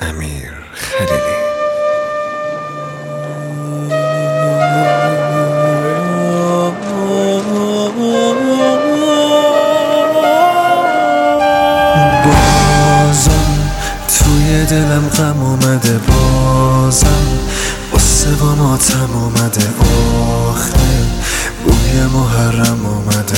امیر خلیلی. بازم توی دلم غم اومده، بازم قصه با ماتم اومده، آخه بوی محرم اومده،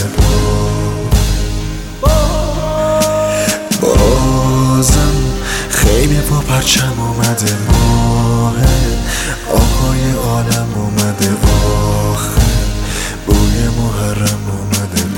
بازم خیمه با پرچم اومده، ماه آقای عالم اومده، آخه بوی محرم اومده،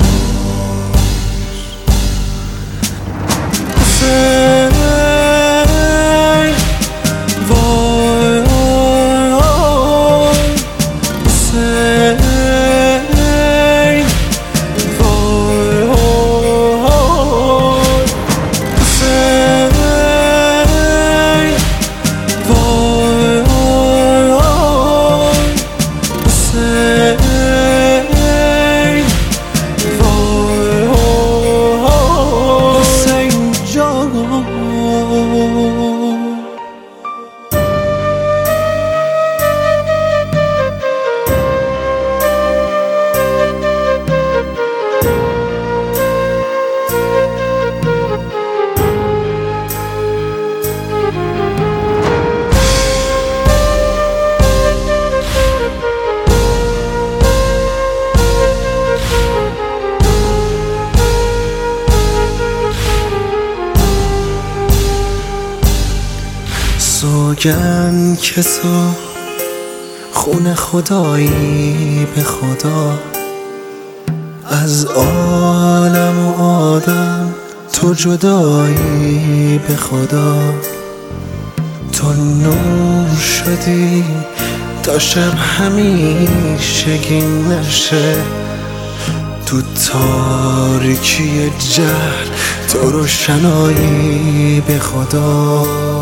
سوگن که تو خون خدایی به خدا، از عالم و آدم تو جدایی به خدا، تو نور شدی تا شب همیشگی نشه، تو تاریکی جهل تو روشنایی به خدا.